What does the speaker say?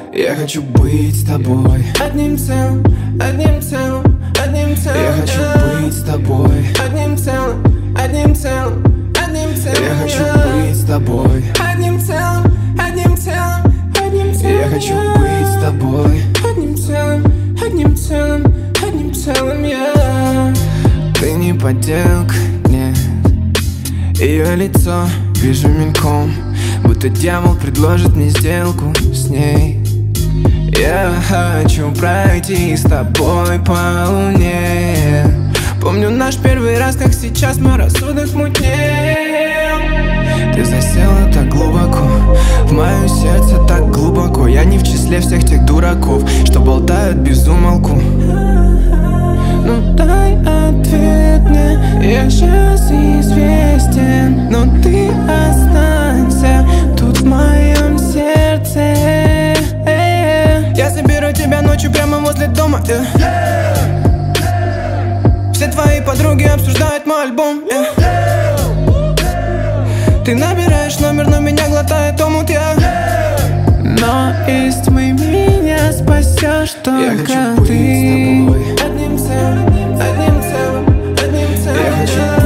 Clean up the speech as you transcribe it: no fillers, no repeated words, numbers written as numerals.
Я хочу быть с тобой одним целым, одним целым, одним целым. Я хочу быть с тобой одним целым, одним целым, одним целым. Я хочу быть с тобой одним целым, одним целым, одним целым. Я хочу быть с тобой одним целым, одним целым, одним целым. Я. Ты не подделка, нет. Ее лицо вижу мельком, будто дьявол предложит мне сделку с ней. Я хочу пройти с тобой по луне. Помню наш первый раз, как сейчас мой рассудок мутнел. Ты засела так глубоко, в мое сердце так глубоко. Я не в числе всех тех дураков, что болтают без умолку. Ну дай ответ мне, я сейчас известен. Но ты останься тут в моем сердце. Я заберу тебя ночью прямо возле дома. Все твои подруги обсуждают мой альбом. Ты набираешь номер, но меня глотает омут. Но из тьмы меня спасешь только ты. одним целым, одним целым, одним целым. Я хочу